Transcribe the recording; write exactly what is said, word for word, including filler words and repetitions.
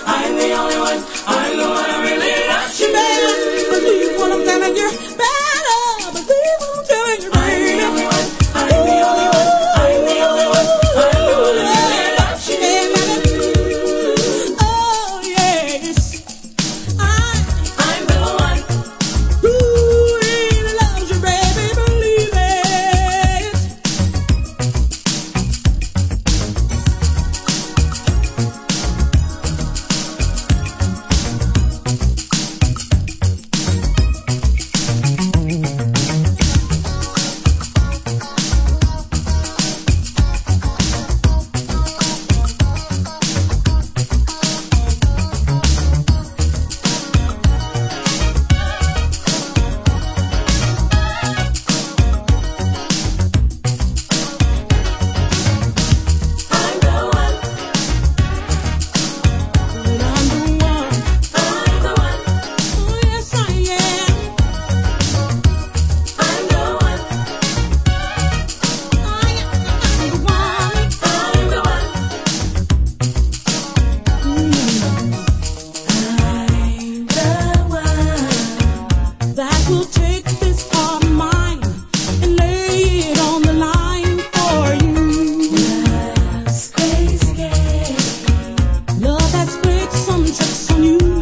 I'm the only one. I'm the one who really loves you, baby. Believe what I'm telling you, better. Believe what I'm telling you, baby. I'm the only one. I'm the only one. I'm the only one. I'm the one who really loves you, baby. Oh yes, I. I'm the one who really loves you, baby. Believe it. I'm the one. I'm the one. I'm the one. Oh yes, I am. I'm the one. I am the one. I'm the one. I'm the one that will take this heart of mine and lay it on the line for you. Love's crazy game. Love has played some tricks on you.